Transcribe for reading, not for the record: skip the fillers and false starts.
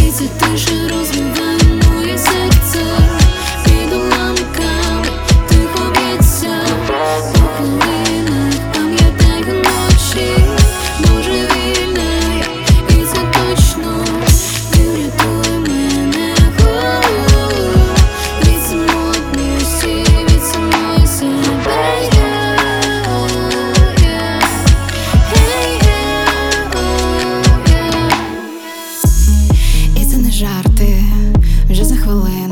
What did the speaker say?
І ця тиша розриває моє серце. Під уламками тихо б'ється по хвилинах, пам'ятаю ночі божевільне, і це точно ти врятуй мене від самотності, від самої себе. І це не жарти, вже за хвилину